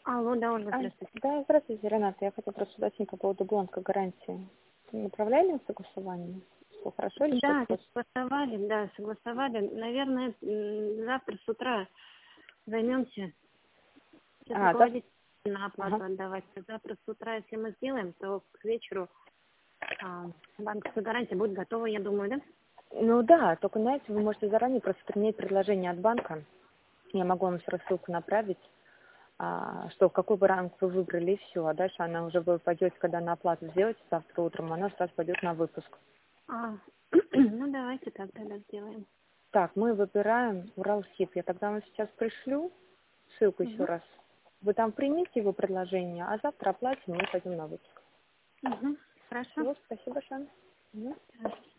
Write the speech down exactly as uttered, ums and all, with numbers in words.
Алло, да, Ольга, А, здравствуйте. да, здравствуйте, Рената. Я хотела просто уточнить по поводу бланка гарантии. Направляли на согласование? Все хорошо или что-то Да, хочешь? согласовали, да, согласовали. Наверное, м, завтра с утра займемся. Сейчас А, да? руководитель на Ага. оплату отдавать. А завтра с утра, если мы сделаем, то к вечеру а, банковская гарантия будет готова, я думаю, да? Ну да, только, знаете, вы можете заранее просто принять предложение от банка. Я могу вам сразу ссылку направить, а, что какой вариант вы выбрали, и все. А дальше она уже вы пойдете, когда на оплату сделаете завтра утром, она сразу пойдет на выпуск. А, ну, давайте так тогда сделаем. Так, мы выбираем Уралхип. Я тогда вам сейчас пришлю ссылку еще Угу, раз. Вы там примите его предложение, а завтра оплатим, и мы пойдем на выпуск. угу, хорошо. Все, спасибо большое. Мгм.